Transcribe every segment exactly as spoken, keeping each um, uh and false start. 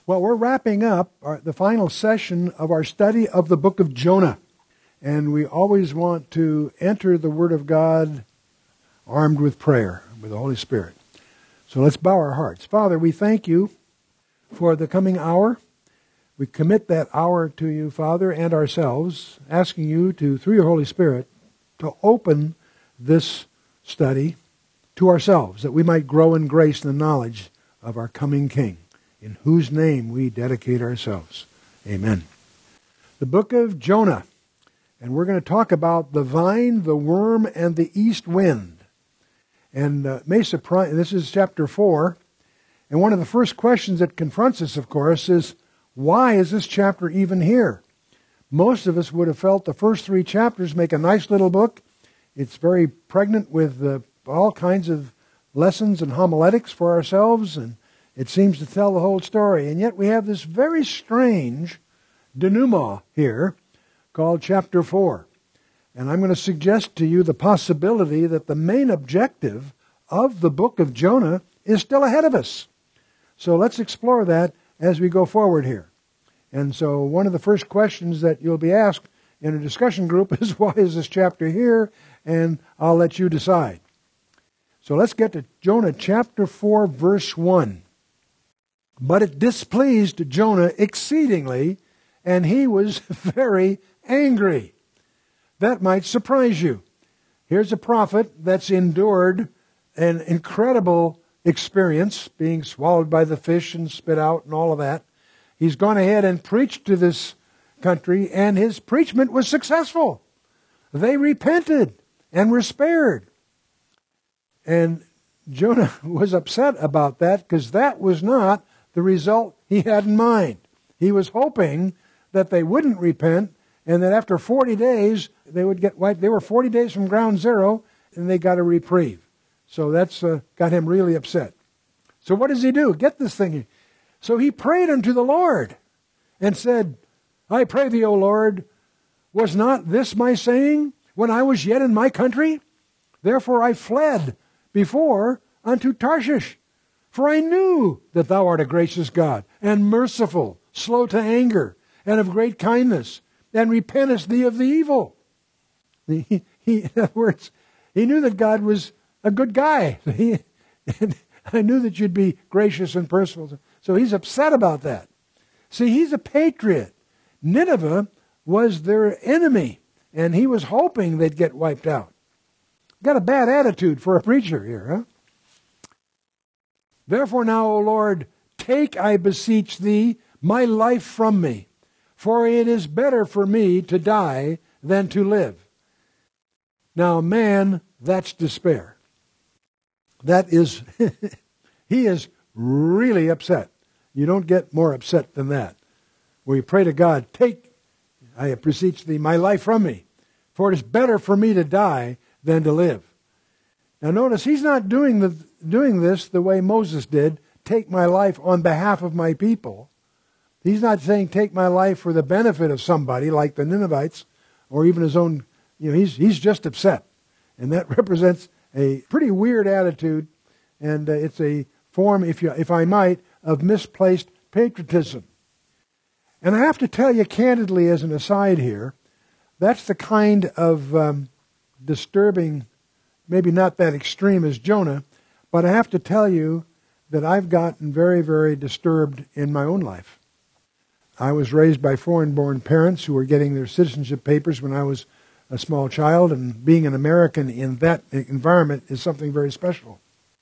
Well, we're wrapping up our, the final session of our study of the book of Jonah. And we always want to enter the Word of God armed with prayer, with the Holy Spirit. So let's bow our hearts. Father, we thank you for the coming hour. We commit that hour to you, Father, and ourselves, asking you to, through your Holy Spirit, to open this study to ourselves, that we might grow in grace and the knowledge of our coming King, in whose name we dedicate ourselves. Amen. The book of Jonah. And we're going to talk about the vine, the worm, and the east wind. And uh, may surprise, this is chapter four. And one of the first questions that confronts us, of course, is why is this chapter even here? Most of us would have felt the first three chapters make a nice little book. It's very pregnant with uh, all kinds of lessons and homiletics for ourselves, and it seems to tell the whole story. And yet we have this very strange denouement here called chapter four. And I'm going to suggest to you the possibility that the main objective of the book of Jonah is still ahead of us. So let's explore that as we go forward here. And so one of the first questions that you'll be asked in a discussion group is, why is this chapter here? And I'll let you decide. So let's get to Jonah chapter four, verse one. But it displeased Jonah exceedingly, and he was very angry. That might surprise you. Here's a prophet that's endured an incredible experience, being swallowed by the fish and spit out and all of that. He's gone ahead and preached to this country, and his preachment was successful. They repented and were spared. And Jonah was upset about that, because that was not the result he had in mind. He was hoping that they wouldn't repent, and that after forty days, they would get wiped. They were forty days from ground zero, and they got a reprieve. So that's uh, got him really upset. So what does he do? Get this thing. So he prayed unto the Lord and said, I pray thee, O Lord, was not this my saying when I was yet in my country? Therefore I fled before unto Tarshish. For I knew that thou art a gracious God, and merciful, slow to anger, and of great kindness, and repentest thee of the evil. He, he, in other words, he knew that God was a good guy. He, and I knew that you'd be gracious and merciful. So he's upset about that. See, he's a patriot. Nineveh was their enemy, and he was hoping they'd get wiped out. Got a bad attitude for a preacher here, huh? Therefore now, O Lord, take, I beseech thee, my life from me, for it is better for me to die than to live. Now, man, that's despair. That is, he is really upset. You don't get more upset than that. Where you pray to God, take, I beseech thee, my life from me, for it is better for me to die than to live. Now notice, he's not doing the doing this the way Moses did, take my life on behalf of my people. He's not saying take my life for the benefit of somebody like the Ninevites or even his own, you know, he's he's just upset. And that represents a pretty weird attitude, and uh, it's a form, if you if I might, of misplaced patriotism. And I have to tell you candidly as an aside here, that's the kind of um, disturbing, maybe not that extreme as Jonah, but I have to tell you that I've gotten very, very disturbed in my own life. I was raised by foreign-born parents who were getting their citizenship papers when I was a small child, and being an American in that environment is something very special.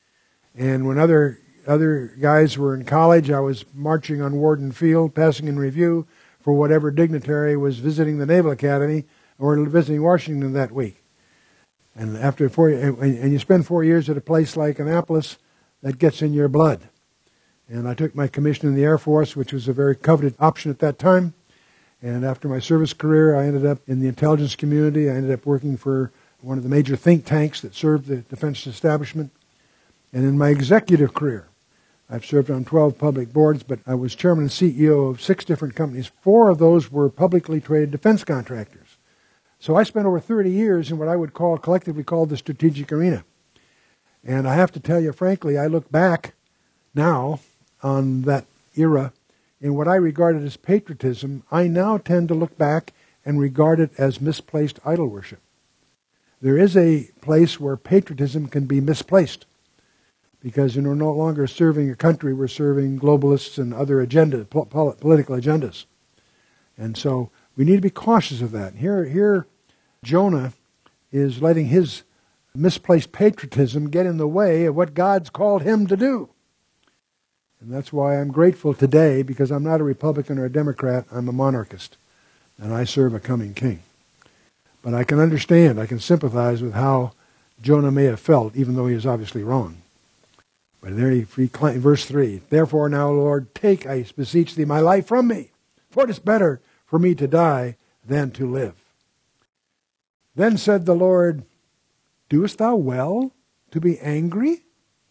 And when other other guys were in college, I was marching on Warden Field, passing in review for whatever dignitary was visiting the Naval Academy or visiting Washington that week. And after four, and you spend four years at a place like Annapolis, that gets in your blood. And I took my commission in the Air Force, which was a very coveted option at that time. And after my service career, I ended up in the intelligence community. I ended up working for one of the major think tanks that served the defense establishment. And in my executive career, I've served on twelve public boards, but I was chairman and C E O of six different companies. Four of those were publicly traded defense contractors. So I spent over thirty years in what I would call, collectively called the strategic arena. And I have to tell you, frankly, I look back now on that era in what I regarded as patriotism, I now tend to look back and regard it as misplaced idol worship. There is a place where patriotism can be misplaced because you know, we're no longer serving a country, we're serving globalists and other agenda, po- political agendas. And so we need to be cautious of that. Here, here Jonah is letting his misplaced patriotism get in the way of what God's called him to do. And that's why I'm grateful today, because I'm not a Republican or a Democrat, I'm a monarchist, and I serve a coming king. But I can understand, I can sympathize with how Jonah may have felt, even though he is obviously wrong. But there he, verse three, therefore now, Lord, take, I beseech thee, my life from me, for it is better for me to die than to live. Then said the Lord, doest thou well to be angry?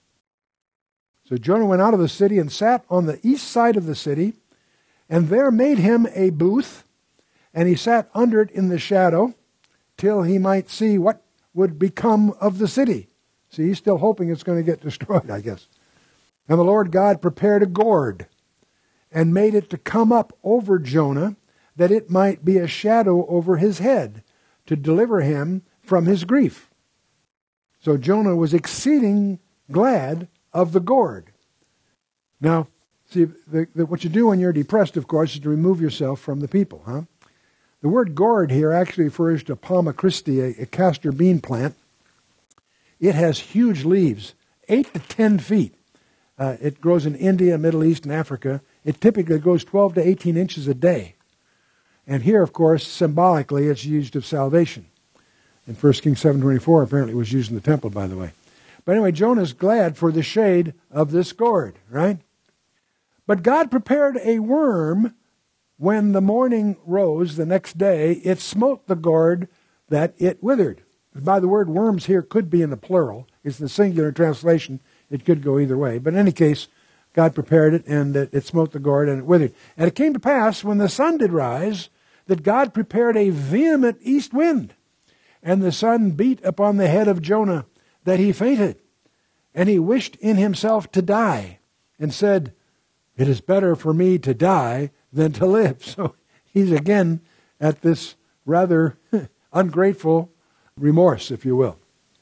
So Jonah went out of the city and sat on the east side of the city, and there made him a booth, and he sat under it in the shadow, till he might see what would become of the city. See, he's still hoping it's going to get destroyed, I guess. And the Lord God prepared a gourd, and made it to come up over Jonah, that it might be a shadow over his head, to deliver him from his grief. So Jonah was exceeding glad of the gourd. Now, see, the, the, what you do when you're depressed, of course, is to remove yourself from the people, huh? The word gourd here actually refers to Palma Christi, a, a castor bean plant. It has huge leaves, eight to ten feet. Uh, it grows in India, Middle East, and Africa. It typically grows twelve to eighteen inches a day. And here, of course, symbolically, it's used of salvation. In First Kings seven twenty-four, apparently it was used in the temple, by the way. But anyway, Jonah's glad for the shade of this gourd, right? But God prepared a worm. When the morning rose the next day, it smote the gourd that it withered. By the word worms here could be in the plural. It's the singular translation. It could go either way. But in any case, God prepared it, and it, it smote the gourd, and it withered. And it came to pass, when the sun did rise, that God prepared a vehement east wind. And the sun beat upon the head of Jonah, that he fainted. And he wished in himself to die, and said, it is better for me to die than to live. So he's again at this rather ungrateful remorse, if you will.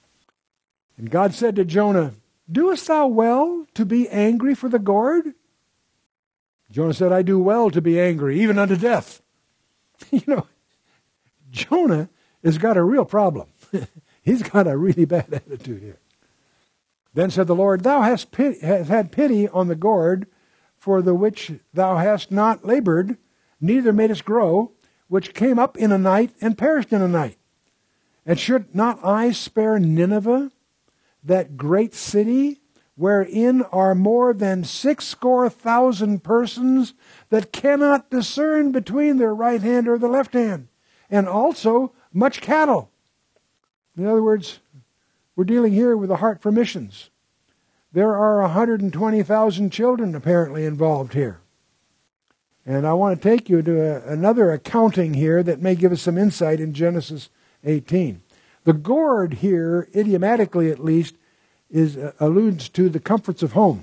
And God said to Jonah, doest thou well to be angry for the gourd? Jonah said, I do well to be angry, even unto death. You know, Jonah has got a real problem. He's got a really bad attitude here. Then said the Lord, thou hast, pity, hast had pity on the gourd, for the which thou hast not labored, neither madest grow, which came up in a night and perished in a night. And should not I spare Nineveh, that great city, wherein are more than sixscore thousand persons that cannot discern between their right hand or the left hand, and also much cattle? In other words, we're dealing here with a heart for missions. There are one hundred twenty thousand children apparently involved here. And I want to take you to a, another accounting here that may give us some insight in Genesis eighteen. The gourd here, idiomatically at least, is uh, alludes to the comforts of home.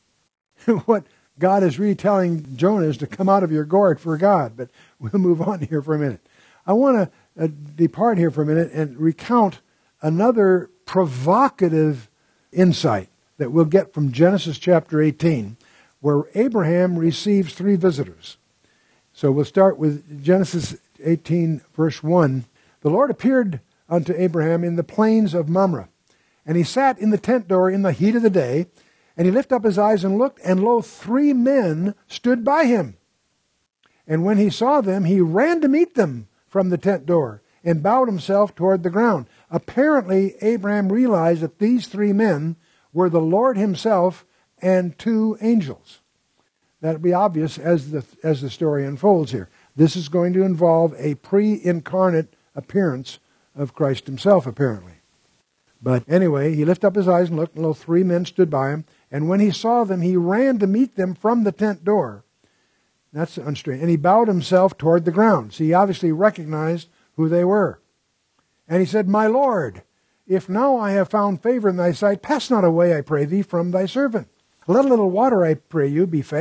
What God is really telling Jonah is to come out of your gourd for God. But we'll move on here for a minute. I want to uh, depart here for a minute and recount another provocative insight that we'll get from Genesis chapter eighteen, where Abraham receives three visitors. So we'll start with Genesis eighteen, verse one. The Lord appeared unto Abraham in the plains of Mamre, and he sat in the tent door in the heat of the day, and he lifted up his eyes and looked, and lo, three men stood by him. And when he saw them, he ran to meet them from the tent door, and bowed himself toward the ground. Apparently, Abraham realized that these three men were the Lord himself and two angels. That'll be obvious as the as the story unfolds here. This is going to involve a pre-incarnate appearance of Christ himself, apparently. But anyway, he lifted up his eyes and looked, and lo, three men stood by him. And when he saw them, he ran to meet them from the tent door. That's unstrange. And he bowed himself toward the ground. So he obviously recognized who they were. And he said, my Lord, if now I have found favor in thy sight, pass not away, I pray thee, from thy servant. Let a little water, I pray you, be fetched,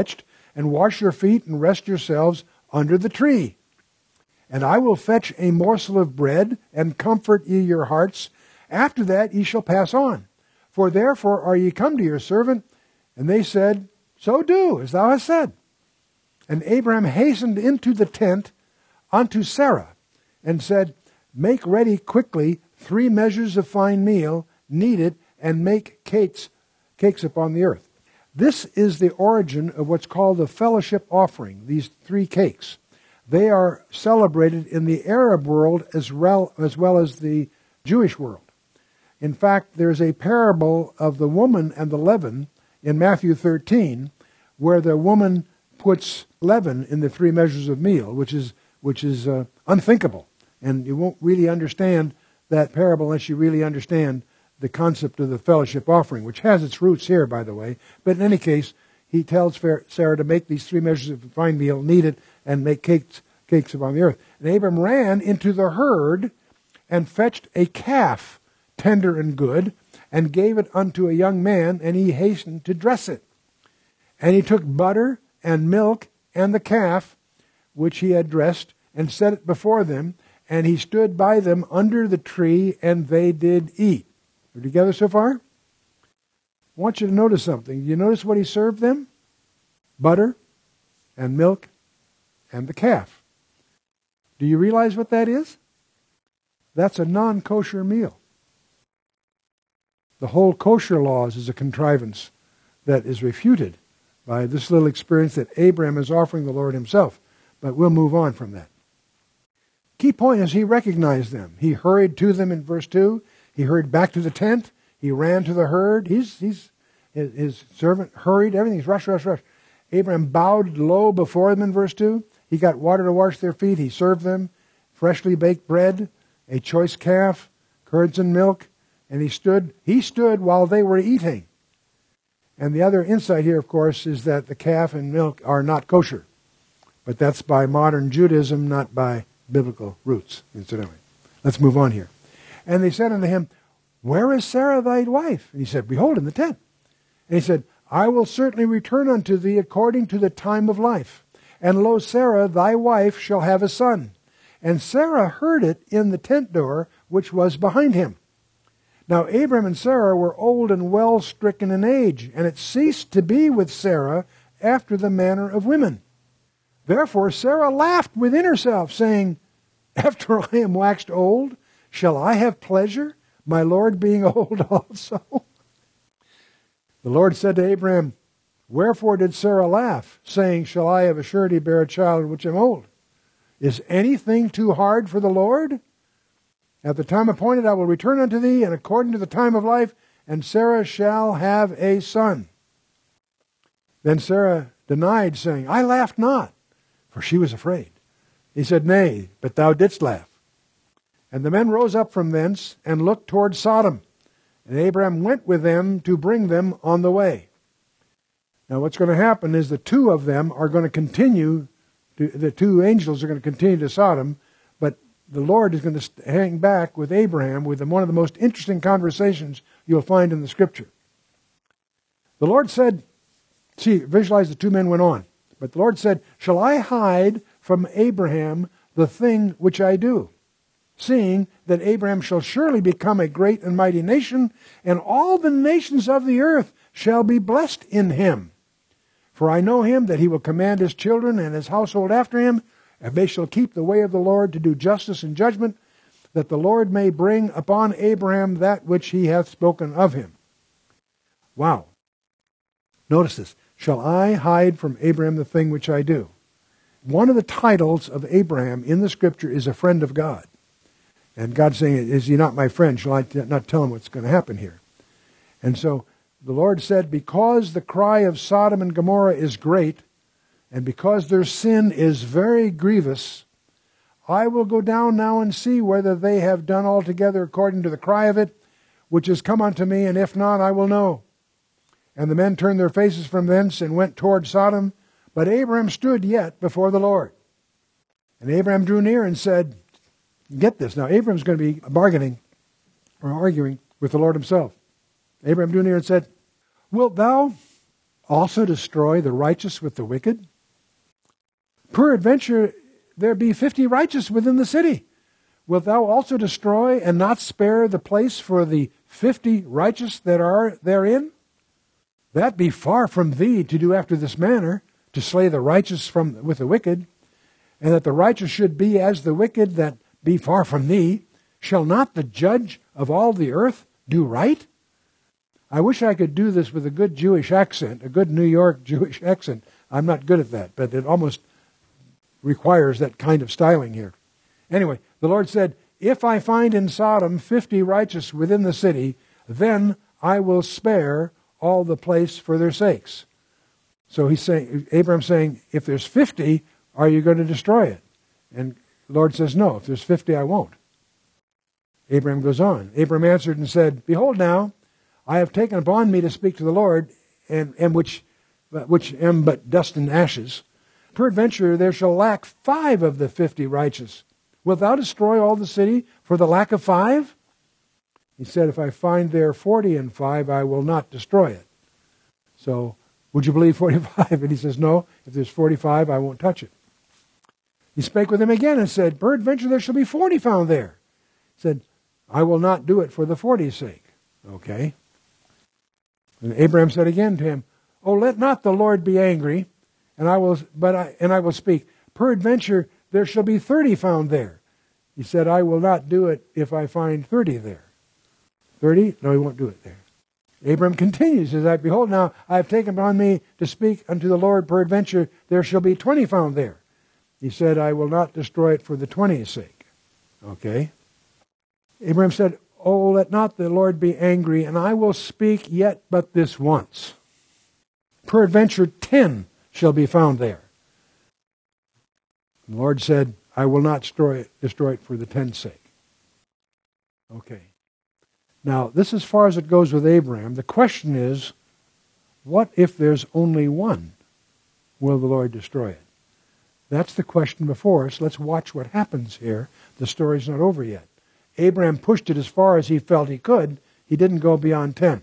and wash your feet, and rest yourselves under the tree. And I will fetch a morsel of bread, and comfort ye your hearts. After that ye shall pass on. For therefore are ye come to your servant? And they said, So do, as thou hast said. And Abraham hastened into the tent unto Sarah, and said, Make ready quickly three measures of fine meal, knead it, and make cakes, cakes upon the earth. This is the origin of what's called the fellowship offering, these three cakes. They are celebrated in the Arab world as well, as well as the Jewish world. In fact, there's a parable of the woman and the leaven in Matthew thirteen, where the woman puts leaven in the three measures of meal, which is which is uh, unthinkable. And you won't really understand that parable unless you really understand the concept of the fellowship offering, which has its roots here, by the way. But in any case, he tells Sarah to make these three measures of fine meal, knead it, and make cakes, cakes upon the earth. And Abram ran into the herd and fetched a calf, tender and good, and gave it unto a young man, and he hastened to dress it. And he took butter and milk and the calf, which he had dressed, and set it before them, and he stood by them under the tree, and they did eat. We're together so far? I want you to notice something. You notice what he served them? Butter and milk and the calf. Do you realize what that is? That's a non-kosher meal. The whole kosher laws is a contrivance that is refuted by this little experience that Abraham is offering the Lord himself. But we'll move on from that. Key point is he recognized them. He hurried to them in verse two. He hurried back to the tent. He ran to the herd. He's, he's, his, his servant hurried. Everything's rush, rush, rush. Abraham bowed low before them in verse two. He got water to wash their feet. He served them freshly baked bread, a choice calf, curds and milk. And he stood, he stood while they were eating. And the other insight here, of course, is that the calf and milk are not kosher. But that's by modern Judaism, not by biblical roots, incidentally. Let's move on here. And they said unto him, Where is Sarah thy wife? And he said, Behold, in the tent. And he said, I will certainly return unto thee according to the time of life. And lo, Sarah thy wife shall have a son. And Sarah heard it in the tent door, which was behind him. Now Abram and Sarah were old and well stricken in age, and it ceased to be with Sarah after the manner of women. Therefore Sarah laughed within herself, saying, After I am waxed old, shall I have pleasure, my Lord being old also? The Lord said to Abram, Wherefore did Sarah laugh, saying, Shall I of a surety bear a child which am old? Is anything too hard for the Lord? At the time appointed I will return unto thee, and according to the time of life, and Sarah shall have a son. Then Sarah denied, saying, I laughed not, for she was afraid. He said, Nay, but thou didst laugh. And the men rose up from thence, and looked toward Sodom. And Abraham went with them to bring them on the way. Now what's going to happen is the two of them are going to continue, to, the two angels are going to continue to Sodom, but the Lord is going to hang back with Abraham with one of the most interesting conversations you'll find in the Scripture. The Lord said, see, visualize the two men went on. But the Lord said, Shall I hide from Abraham the thing which I do? Seeing that Abraham shall surely become a great and mighty nation, and all the nations of the earth shall be blessed in him. For I know him, that he will command his children and his household after him, and they shall keep the way of the Lord to do justice and judgment, that the Lord may bring upon Abraham that which he hath spoken of him. Wow. Notice this. Shall I hide from Abraham the thing which I do? One of the titles of Abraham in the Scripture is a friend of God. And God's saying, is he not my friend? Shall I not tell him what's going to happen here? And so the Lord said, because the cry of Sodom and Gomorrah is great, and because their sin is very grievous, I will go down now and see whether they have done altogether according to the cry of it, which has come unto me, and if not, I will know. And the men turned their faces from thence and went toward Sodom, but Abraham stood yet before the Lord. And Abraham drew near and said, get this, now Abraham's going to be bargaining or arguing with the Lord himself. Abraham drew near and said, Wilt thou also destroy the righteous with the wicked? Peradventure there be fifty righteous within the city. Wilt thou also destroy and not spare the place for the fifty righteous that are therein? That be far from thee to do after this manner, to slay the righteous from with the wicked, and that the righteous should be as the wicked that be far from thee. Shall not the judge of all the earth do right? I wish I could do this with a good Jewish accent, a good New York Jewish accent. I'm not good at that, but it almost requires that kind of styling here. Anyway, the Lord said, if I find in Sodom fifty righteous within the city, then I will spare all the place for their sakes. So he's saying, Abraham's saying, if there's fifty, are you going to destroy it? And the Lord says, no, if there's fifty, I won't. Abraham goes on. Abraham answered and said, behold now, I have taken upon me to speak to the Lord, and, and which, which am but dust and ashes. Peradventure there shall lack five of the fifty righteous. Wilt thou destroy all the city for the lack of five? He said, if I find there forty and five, I will not destroy it. So, would you believe forty-five? And he says, no, if there's forty-five, I won't touch it. He spake with him again and said, peradventure there shall be forty found there. He said, I will not do it for the forty's sake. Okay. And Abraham said again to him, oh, let not the Lord be angry, and I will, but I, and I will speak. Peradventure there shall be thirty found there. He said, I will not do it if I find thirty there. Thirty? No, he won't do it there. Abraham continues, says, I behold now, I have taken upon me to speak unto the Lord, peradventure there shall be twenty found there. He said, I will not destroy it for the twenty's sake. Okay. Abraham said, oh, let not the Lord be angry, and I will speak yet but this once. Peradventure ten shall be found there. The Lord said, I will not destroy it, destroy it for the ten's sake. Okay. Now, this is as far as it goes with Abraham. The question is, what if there's only one? Will the Lord destroy it? That's the question before us. Let's watch what happens here. The story's not over yet. Abraham pushed it as far as he felt he could. He didn't go beyond ten.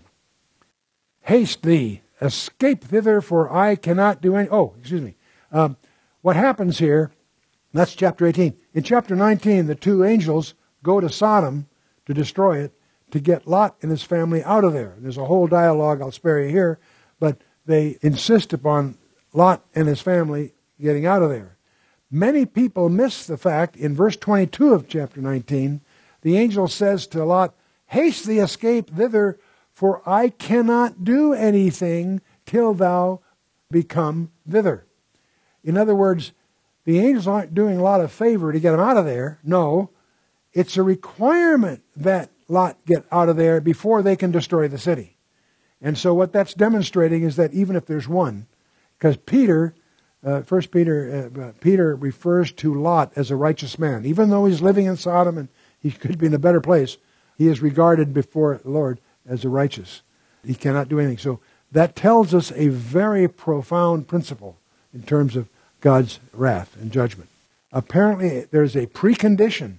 Haste thee, escape thither, for I cannot do any... Oh, excuse me. Um, what happens here, that's chapter eighteen. In chapter nineteen, the two angels go to Sodom to destroy it, to get Lot and his family out of there. There's a whole dialogue, I'll spare you here, but they insist upon Lot and his family getting out of there. Many people miss the fact, in verse twenty-two of chapter nineteen, the angel says to Lot, haste thee, escape thither, for I cannot do anything till thou become thither. In other words, the angels aren't doing Lot a favor to get him out of there. No, it's a requirement that Lot get out of there before they can destroy the city. And so what that's demonstrating is that even if there's one, because Peter, uh, First Peter, uh, Peter refers to Lot as a righteous man. Even though he's living in Sodom and he could be in a better place, he is regarded before the Lord as a righteous. He cannot do anything. So that tells us a very profound principle in terms of God's wrath and judgment. Apparently there's a precondition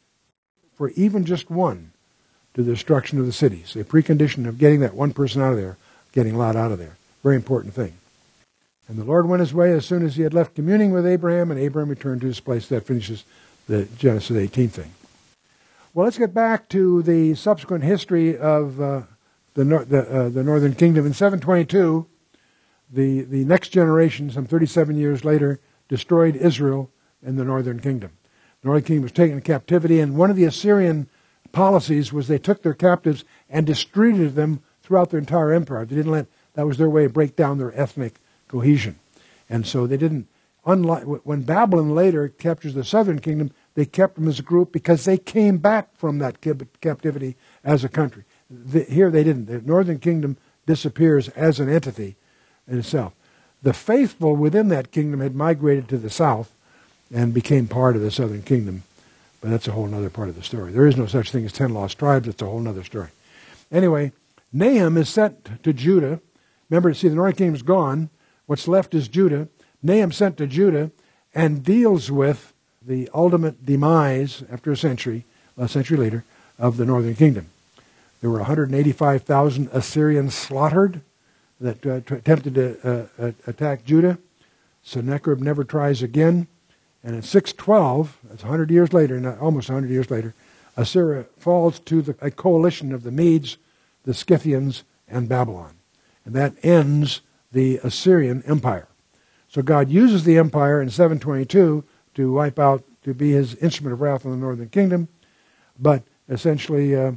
for even just one to the destruction of the cities. A precondition of getting that one person out of there, getting Lot out of there. Very important thing. And the Lord went his way as soon as he had left communing with Abraham, and Abraham returned to his place. That finishes the Genesis eighteen thing. Well, let's get back to the subsequent history of uh, the, nor- the, uh, the northern kingdom. In seven twenty-two, the, the next generation, some thirty-seven years later, destroyed Israel and the northern kingdom. The northern kingdom was taken into captivity, and one of the Assyrian policies was they took their captives and distributed them throughout their entire empire. They didn't let, that was their way to break down their ethnic cohesion. And so they didn't, unlike, when Babylon later captures the southern kingdom, they kept them as a group because they came back from that captivity as a country. The, here they didn't. The northern kingdom disappears as an entity in itself. The faithful within that kingdom had migrated to the south and became part of the southern kingdom. But that's a whole other part of the story. There is no such thing as ten lost tribes. It's a whole other story. Anyway, Nahum is sent to Judah. Remember, see, the northern kingdom's gone. What's left is Judah. Nahum sent to Judah and deals with the ultimate demise, after a century, a century later, of the northern kingdom. There were one hundred eighty-five thousand Assyrians slaughtered. that uh, t- attempted to uh, uh, attack Judah. Sennacherib never tries again. And in six twelve, that's one hundred years later, not, almost one hundred years later, Assyria falls to the, a coalition of the Medes, the Scythians, and Babylon. And that ends the Assyrian Empire. So God uses the empire in seven twenty-two to wipe out, to be his instrument of wrath on the northern kingdom. But essentially, uh,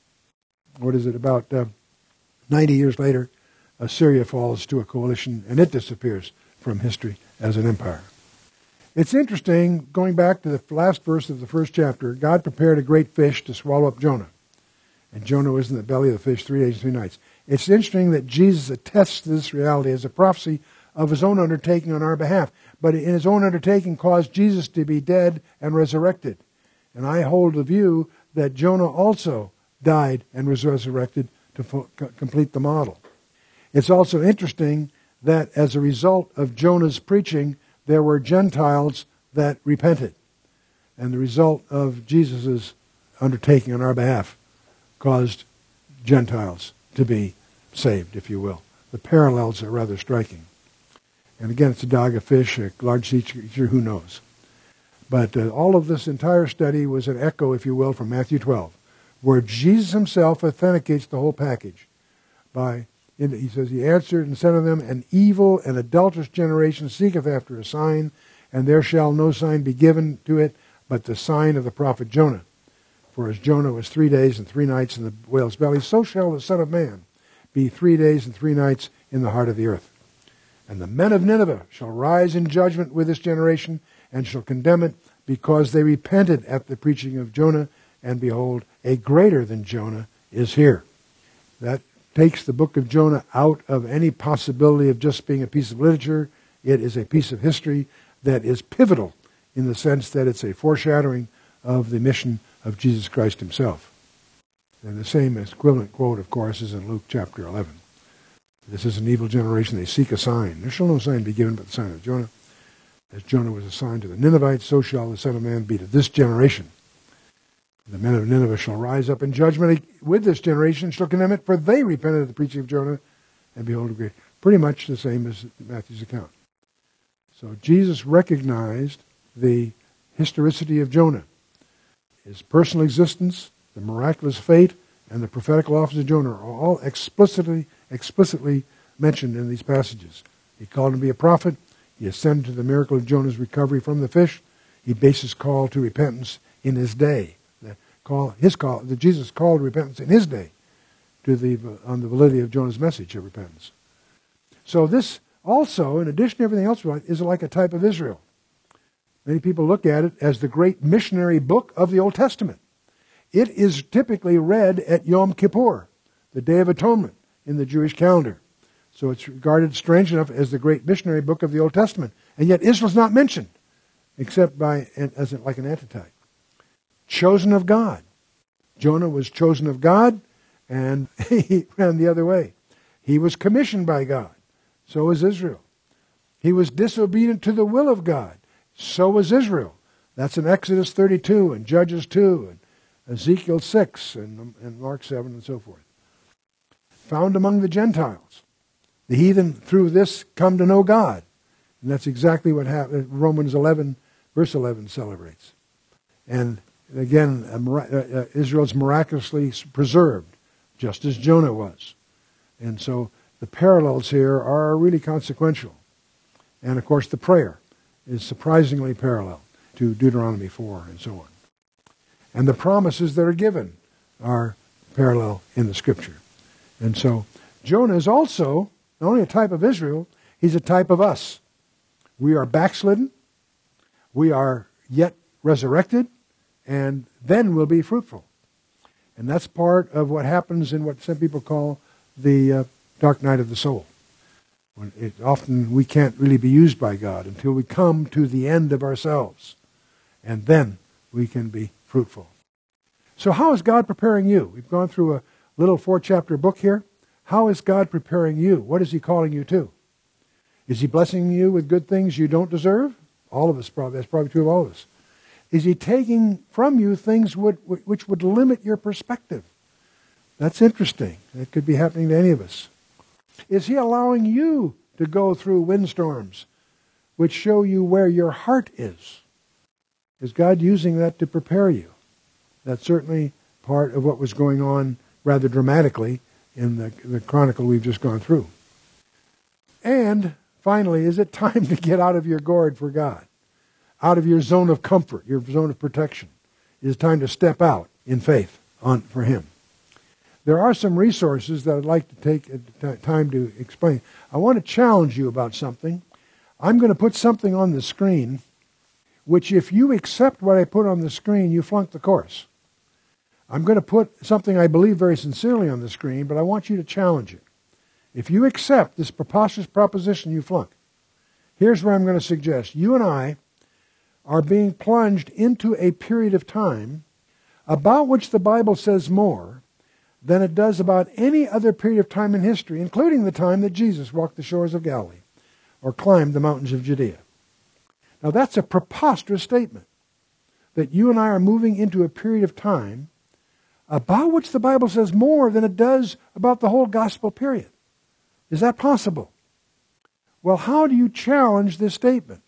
what is it, about uh, ninety years later, Assyria falls to a coalition and it disappears from history as an empire. It's interesting, going back to the last verse of the first chapter, God prepared a great fish to swallow up Jonah. And Jonah was in the belly of the fish three days and three nights. It's interesting that Jesus attests to this reality as a prophecy of his own undertaking on our behalf. But in his own undertaking caused Jesus to be dead and resurrected. And I hold the view that Jonah also died and was resurrected to fo- complete the model. It's also interesting that as a result of Jonah's preaching, there were Gentiles that repented. And the result of Jesus' undertaking on our behalf caused Gentiles to be saved, if you will. The parallels are rather striking. And again, it's a dog, a fish, a large sea creature, who knows. But uh, all of this entire study was an echo, if you will, from Matthew twelve, where Jesus himself authenticates the whole package. By, in, he says, he answered and said unto them, an evil and adulterous generation seeketh after a sign, and there shall no sign be given to it, but the sign of the prophet Jonah. For as Jonah was three days and three nights in the whale's belly, so shall the Son of Man be three days and three nights in the heart of the earth. And the men of Nineveh shall rise in judgment with this generation, and shall condemn it, because they repented at the preaching of Jonah, and behold, a greater than Jonah is here. That takes the book of Jonah out of any possibility of just being a piece of literature. It is a piece of history that is pivotal in the sense that it's a foreshadowing of the mission of Jesus Christ himself. And the same equivalent quote, of course, is in Luke chapter eleven. This is an evil generation. They seek a sign. There shall no sign be given but the sign of Jonah. As Jonah was a sign to the Ninevites, so shall the Son of Man be to this generation. The men of Nineveh shall rise up in judgment with this generation, shall condemn it, for they repented at the preaching of Jonah, and behold, a great. Pretty much the same as Matthew's account. So Jesus recognized the historicity of Jonah, his personal existence, the miraculous fate, and the prophetical office of Jonah are all explicitly, explicitly mentioned in these passages. He called him to be a prophet. He ascended to the miracle of Jonah's recovery from the fish. He based his call to repentance in his day. The call, his call, the Jesus called to repentance in his day, to the on the validity of Jonah's message of repentance. So this also, in addition to everything else, is like a type of Israel. Many people look at it as the great missionary book of the Old Testament. It is typically read at Yom Kippur, the Day of Atonement in the Jewish calendar. So it's regarded, strange enough, as the great missionary book of the Old Testament. And yet Israel's not mentioned, except by as like an antitype. Chosen of God. Jonah was chosen of God, and he ran the other way. He was commissioned by God. So was Israel. He was disobedient to the will of God. So was Israel. That's in Exodus thirty-two and Judges two and Ezekiel six and, and Mark seven and so forth. Found among the Gentiles. The heathen through this come to know God. And that's exactly what happened. Romans eleven, verse eleven celebrates. And again, uh, Israel's miraculously preserved, just as Jonah was. And so the parallels here are really consequential. And of course the prayer is surprisingly parallel to Deuteronomy four and so on. And the promises that are given are parallel in the Scripture. And so Jonah is also not only a type of Israel, he's a type of us. We are backslidden, we are yet resurrected, and then we'll be fruitful. And that's part of what happens in what some people call the uh, dark night of the soul. When it, often we can't really be used by God until we come to the end of ourselves. And then we can be fruitful. So how is God preparing you? We've gone through a little four-chapter book here. How is God preparing you? What is he calling you to? Is he blessing you with good things you don't deserve? All of us probably. That's probably true of all of us. Is he taking from you things would, which would limit your perspective? That's interesting. That could be happening to any of us. Is He allowing you to go through windstorms which show you where your heart is? Is God using that to prepare you? That's certainly part of what was going on rather dramatically in the, the chronicle we've just gone through. And finally, is it time to get out of your gourd for God? Out of your zone of comfort, your zone of protection? It is time to step out in faith on for Him. There are some resources that I'd like to take time to explain. I want to challenge you about something. I'm going to put something on the screen, which if you accept what I put on the screen, you flunk the course. I'm going to put something I believe very sincerely on the screen, but I want you to challenge it. If you accept this preposterous proposition, you flunk. Here's where I'm going to suggest. You and I are being plunged into a period of time about which the Bible says more than it does about any other period of time in history, including the time that Jesus walked the shores of Galilee or climbed the mountains of Judea. Now that's a preposterous statement, that you and I are moving into a period of time about which the Bible says more than it does about the whole gospel period. Is that possible? Well, how do you challenge this statement?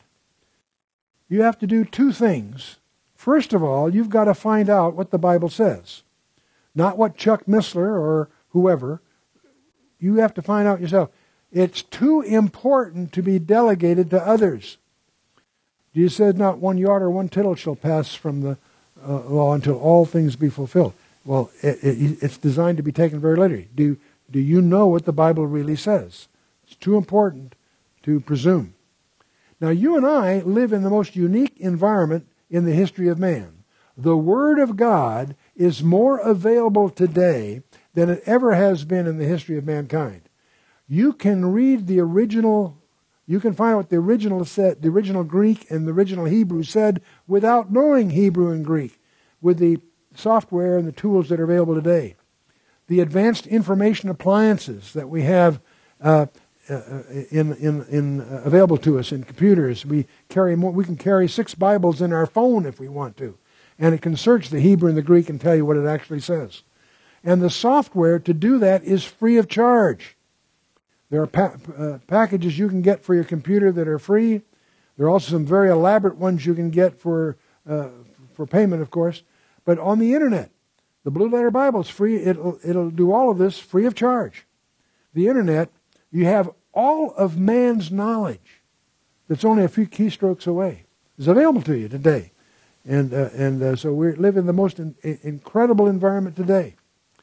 You have to do two things. First of all, you've got to find out what the Bible says. Not what Chuck Missler or whoever. You have to find out yourself. It's too important to be delegated to others. Jesus said, not one yard or one tittle shall pass from the uh, law until all things be fulfilled. Well, it, it, it's designed to be taken very literally. Do, do you know what the Bible really says? It's too important to presume. Now, you and I live in the most unique environment in the history of man. The Word of God is more available today than it ever has been in the history of mankind. You can read the original, you can find out what the original said, the original Greek and the original Hebrew said without knowing Hebrew and Greek, with the software and the tools that are available today. The advanced information appliances that we have uh, uh, in, in, in uh, available to us in computers. We carry more, we can carry six Bibles in our phone if we want to. And it can search the Hebrew and the Greek and tell you what it actually says. And the software to do that is free of charge. There are pa- uh, packages you can get for your computer that are free. There are also some very elaborate ones you can get for uh, for payment, of course. But on the internet, the Blue Letter Bible is free. It'll, it'll do all of this free of charge. The internet, you have all of man's knowledge that's only a few keystrokes away. It's available to you today. And uh, and uh, so we live in the most in, in, incredible environment today.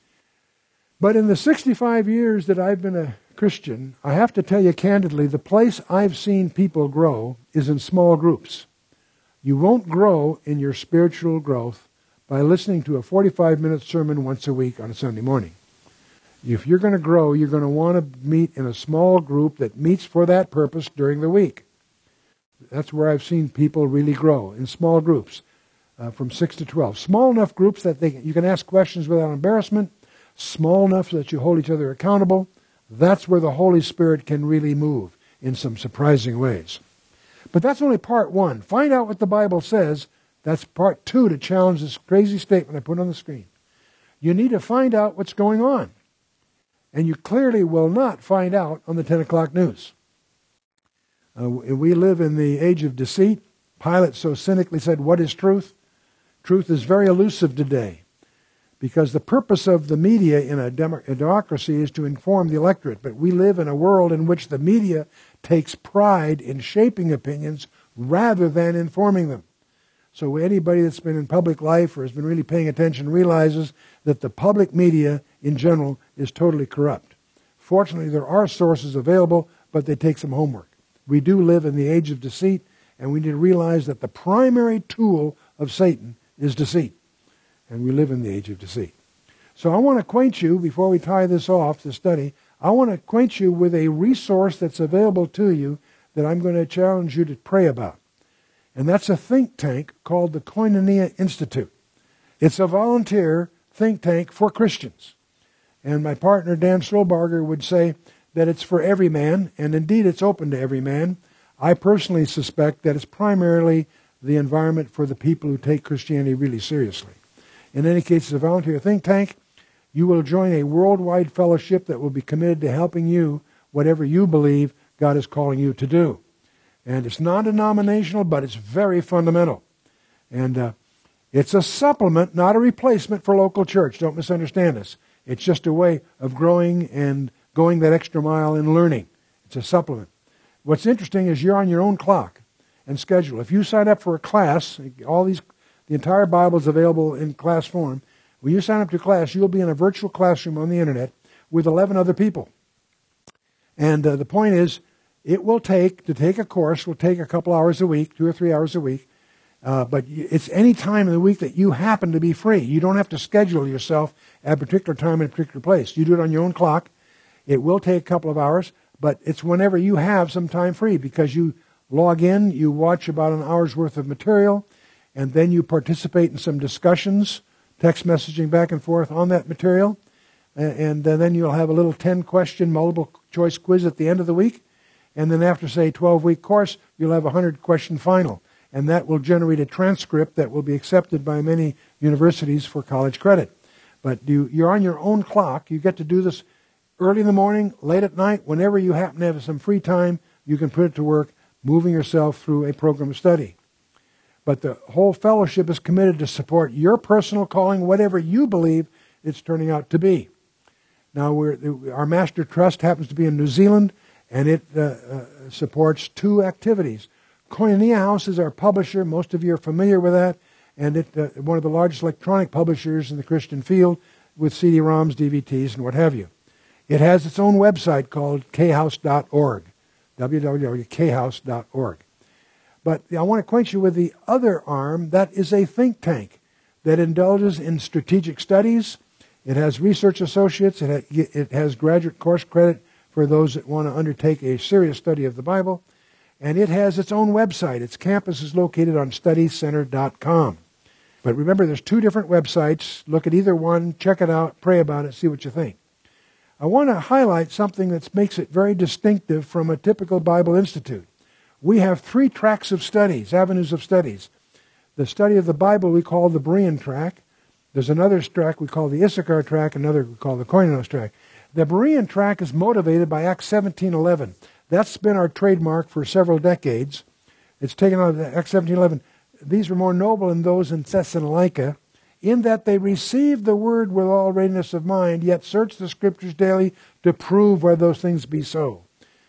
But in the sixty-five years that I've been a Christian, I have to tell you candidly, the place I've seen people grow is in small groups. You won't grow in your spiritual growth by listening to a forty-five minute sermon once a week on a Sunday morning. If you're going to grow, you're going to want to meet in a small group that meets for that purpose during the week. That's where I've seen people really grow, in small groups, uh, from six to twelve. Small enough groups that they you can ask questions without embarrassment, small enough so that you hold each other accountable. That's where the Holy Spirit can really move in some surprising ways. But that's only part one. Find out what the Bible says. That's part two to challenge this crazy statement I put on the screen. You need to find out what's going on. And you clearly will not find out on the ten o'clock news. Uh, we live in the age of deceit. Pilate so cynically said, what is truth? Truth is very elusive today, because the purpose of the media in a, demo- a democracy is to inform the electorate. But we live in a world in which the media takes pride in shaping opinions rather than informing them. So anybody that's been in public life or has been really paying attention realizes that the public media in general is totally corrupt. Fortunately, there are sources available, but they take some homework. We do live in the age of deceit, and we need to realize that the primary tool of Satan is deceit. And we live in the age of deceit. So I want to acquaint you, before we tie this off, the study, I want to acquaint you with a resource that's available to you that I'm going to challenge you to pray about. And that's a think tank called the Koinonia Institute. It's a volunteer think tank for Christians. And my partner, Dan Stolbarger, would say that it's for every man, and indeed it's open to every man. I personally suspect that it's primarily the environment for the people who take Christianity really seriously. In any case, it's a volunteer think tank. You will join a worldwide fellowship that will be committed to helping you whatever you believe God is calling you to do. And it's non-denominational, but it's very fundamental. And uh, it's a supplement, not a replacement for local church. Don't misunderstand us. It's just a way of growing and going that extra mile in learning. It's a supplement. What's interesting is you're on your own clock and schedule. If you sign up for a class, all these, the entire Bible is available in class form. When you sign up to class, you'll be in a virtual classroom on the internet with eleven other people. And uh, the point is, it will take, to take a course, will take a couple hours a week, two or three hours a week. Uh, but it's any time in the week that you happen to be free. You don't have to schedule yourself at a particular time in a particular place. You do it on your own clock. It will take a couple of hours, but it's whenever you have some time free, because you log in, you watch about an hour's worth of material, and then you participate in some discussions, text messaging back and forth on that material, and, and then you'll have a little ten-question multiple-choice quiz at the end of the week, and then after, say, a twelve-week course, you'll have a hundred-question final. And that will generate a transcript that will be accepted by many universities for college credit. But you, you're on your own clock. You get to do this early in the morning, late at night, whenever you happen to have some free time, you can put it to work, moving yourself through a program of study. But the whole fellowship is committed to support your personal calling, whatever you believe it's turning out to be. Now, we're, our Master Trust happens to be in New Zealand, and it uh, uh, supports two activities. Koinonia House is our publisher. Most of you are familiar with that. And it's uh, one of the largest electronic publishers in the Christian field with C D ROMs, D V Ds, and what have you. It has its own website called k house dot org, w w w dot k house dot org. But I want to acquaint you with the other arm. That is a think tank that indulges in strategic studies. It has research associates. It, ha- it has graduate course credit for those that want to undertake a serious study of the Bible. And it has its own website. Its campus is located on study center dot com. But remember, there's two different websites. Look at either one, check it out, pray about it, see what you think. I want to highlight something that makes it very distinctive from a typical Bible Institute. We have three tracks of studies, avenues of studies. The study of the Bible we call the Berean track. There's another track we call the Issachar track, another we call the Koinos track. The Berean track is motivated by Acts seventeen eleven. That's been our trademark for several decades. It's taken out of Acts seventeen eleven. These were more noble than those in Thessalonica, in that they received the word with all readiness of mind, yet searched the Scriptures daily to prove whether those things be so.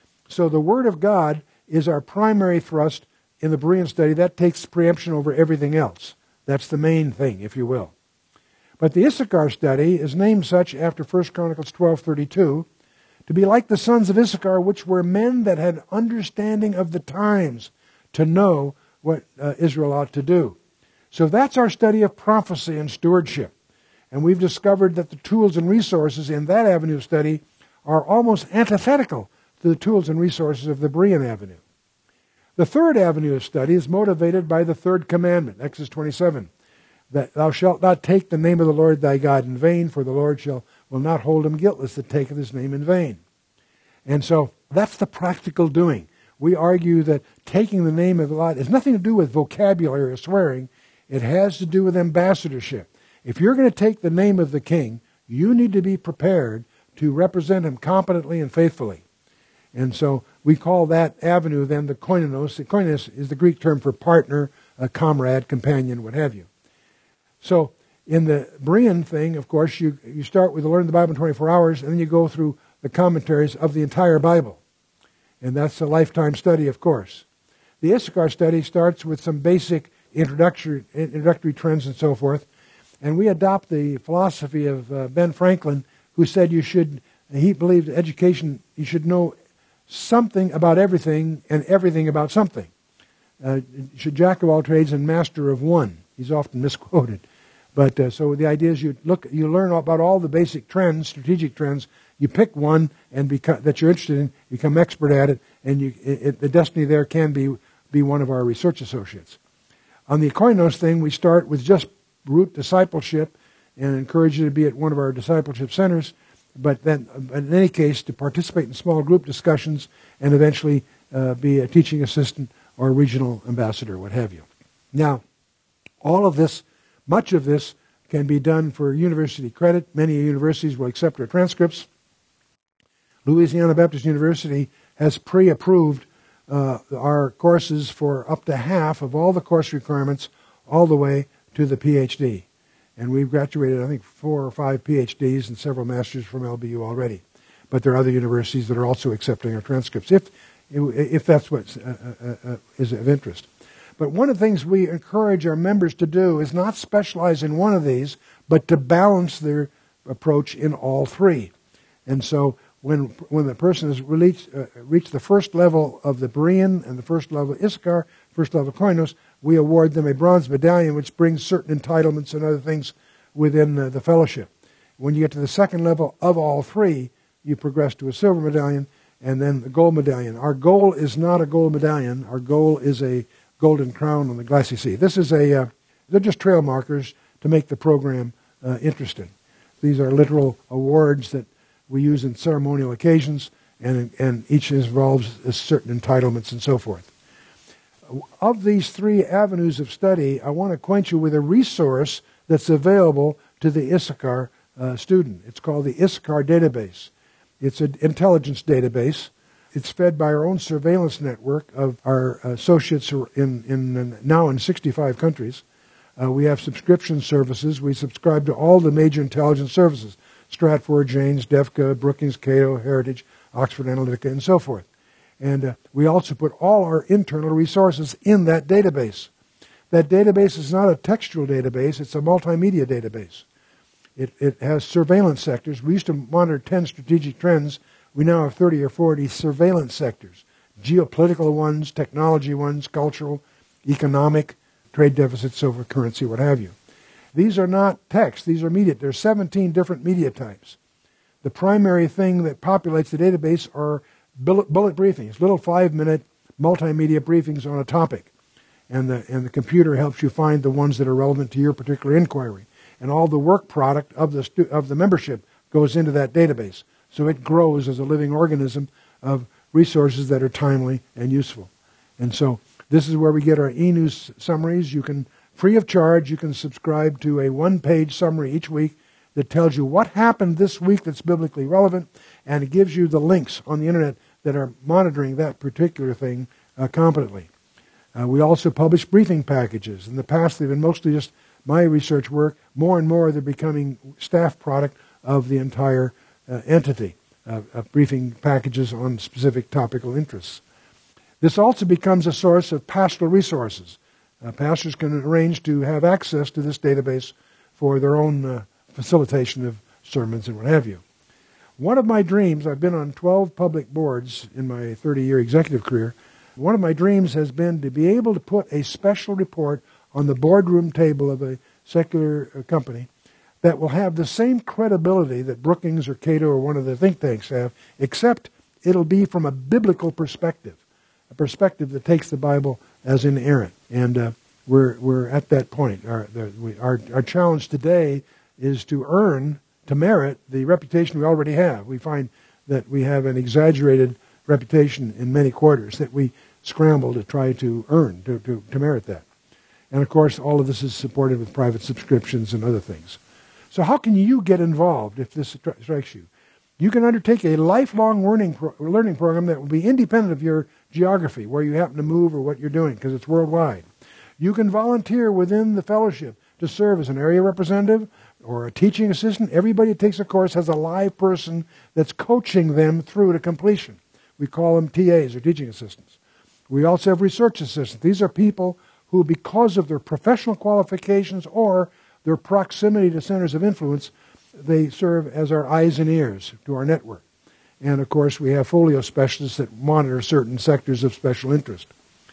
So the Word of God is our primary thrust in the Berean study. That takes preemption over everything else. That's the main thing, if you will. But the Issachar study is named such after First Chronicles twelve thirty-two, to be like the sons of Issachar, which were men that had understanding of the times, to know what uh, Israel ought to do. So that's our study of prophecy and stewardship. And we've discovered that the tools and resources in that avenue of study are almost antithetical to the tools and resources of the Berean avenue. The third avenue of study is motivated by the third commandment, Exodus twenty-seven, that thou shalt not take the name of the Lord thy God in vain, for the Lord shall will not hold him guiltless that taketh his name in vain. And so that's the practical doing. We argue that taking the name of the Lord has nothing to do with vocabulary or swearing. It has to do with ambassadorship. If you're going to take the name of the king, you need to be prepared to represent him competently and faithfully. And so we call that avenue then the koinonos. The koinonos is the Greek term for partner, a comrade, companion, what have you. So in the Berean thing, of course, you, you start with learning the Bible in twenty-four hours, and then you go through the commentaries of the entire Bible. And that's a lifetime study, of course. The Issachar study starts with some basic introductory, introductory trends and so forth. And we adopt the philosophy of uh, Ben Franklin, who said you should, he believed education, you should know something about everything and everything about something. Uh, you should jack of all trades and master of one. He's often misquoted. But uh, so the idea is you look, you learn about all the basic trends, strategic trends. You pick one and become, that you're interested in, become expert at it, and you, it, the destiny there can be be one of our research associates. On the Koinos thing, we start with just root discipleship and encourage you to be at one of our discipleship centers, but then in any case to participate in small group discussions and eventually uh, be a teaching assistant or a regional ambassador, what have you. Now, all of this, much of this, can be done for university credit. Many universities will accept our transcripts. Louisiana Baptist University has pre-approved uh, our courses for up to half of all the course requirements all the way to the P H D. And we've graduated, I think, four or five P H Ds and several masters from L B U already. But there are other universities that are also accepting our transcripts, if if that's what uh, uh, uh, is of interest. But one of the things we encourage our members to do is not specialize in one of these, but to balance their approach in all three. And so when when the person has reached, uh, reached the first level of the Berean and the first level of Issachar, first level of Koinos, we award them a bronze medallion, which brings certain entitlements and other things within uh, the fellowship. When you get to the second level of all three, you progress to a silver medallion and then the gold medallion. Our goal is not a gold medallion. Our goal is a golden crown on the glassy sea. This is a, uh, they're just trail markers to make the program uh, interesting. These are literal awards that we use in ceremonial occasions, and, and each involves certain entitlements and so forth. Of these three avenues of study, I want to acquaint you with a resource that's available to the Issachar uh, student. It's called the Issachar Database. It's an intelligence database. It's fed by our own surveillance network of our associates in, in now in sixty-five countries. Uh, we have subscription services. We subscribe to all the major intelligence services: Stratfor, Janes, DEFCA, Brookings, Cato, Heritage, Oxford Analytica, and so forth. And uh, we also put all our internal resources in that database. That database is not a textual database. It's a multimedia database. It, it has surveillance sectors. We used to monitor ten strategic trends. We now have thirty or forty surveillance sectors: geopolitical ones, technology ones, cultural, economic, trade deficits over currency, what have you. These are not text. These are media. There are seventeen different media types. The primary thing that populates the database are bullet, bullet briefings, little five-minute multimedia briefings on a topic. And the, and the computer helps you find the ones that are relevant to your particular inquiry. And all the work product of the stu- of the membership goes into that database. So it grows as a living organism of resources that are timely and useful. And so this is where we get our e-news summaries. You can, free of charge, you can subscribe to a one-page summary each week that tells you what happened this week that's biblically relevant, and it gives you the links on the internet that are monitoring that particular thing uh, competently. Uh, we also publish briefing packages. In the past, they've been mostly just my research work. More and more, they're becoming staff product of the entire uh, entity uh, of briefing packages on specific topical interests. This also becomes a source of pastoral resources. Uh, pastors can arrange to have access to this database for their own uh, facilitation of sermons and what have you. One of my dreams, I've been on twelve public boards in my thirty-year executive career. One of my dreams has been to be able to put a special report on the boardroom table of a secular uh, company that will have the same credibility that Brookings or Cato or one of the think tanks have, except it'll be from a biblical perspective, a perspective that takes the Bible as inerrant. And uh, we're we're at that point. Our, the, we, our our challenge today is to earn, to merit the reputation we already have. We find that we have an exaggerated reputation in many quarters that we scramble to try to earn, to, to, to merit that. And of course, all of this is supported with private subscriptions and other things. So how can you get involved if this strikes you? You can undertake a lifelong learning pro- learning program that will be independent of your geography, where you happen to move or what you're doing, because it's worldwide. You can volunteer within the fellowship to serve as an area representative or a teaching assistant. Everybody that takes a course has a live person that's coaching them through to completion. We call them T As, or teaching assistants. We also have research assistants. These are people who, because of their professional qualifications or their proximity to centers of influence, they serve as our eyes and ears to our network. And, of course, we have folio specialists that monitor certain sectors of special interest.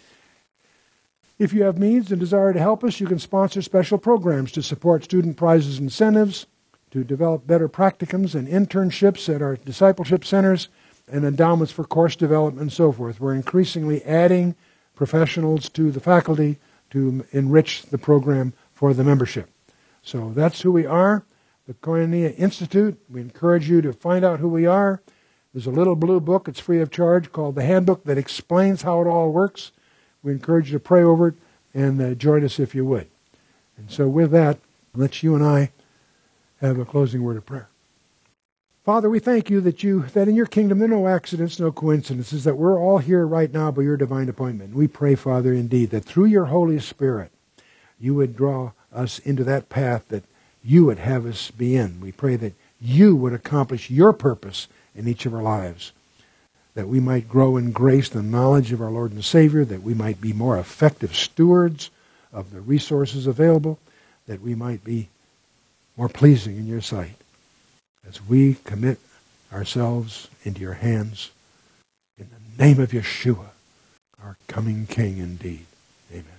If you have means and desire to help us, you can sponsor special programs to support student prizes and incentives, to develop better practicums and internships at our discipleship centers, and endowments for course development and so forth. We're increasingly adding professionals to the faculty to enrich the program for the membership. So that's who we are, the Koinonia Institute. We encourage you to find out who we are. There's a little blue book, it's free of charge, called The Handbook, that explains how it all works. We encourage you to pray over it and uh, join us if you would. And so with that, let's you and I have a closing word of prayer. Father, we thank you that you that in your kingdom there are no accidents, no coincidences, that we're all here right now by your divine appointment. We pray, Father, indeed, that through your Holy Spirit, you would draw us into that path that you would have us be in. We pray that you would accomplish your purpose in each of our lives, that we might grow in grace and knowledge of our Lord and Savior, that we might be more effective stewards of the resources available, that we might be more pleasing in your sight. As we commit ourselves into your hands, in the name of Yeshua, our coming King indeed. Amen.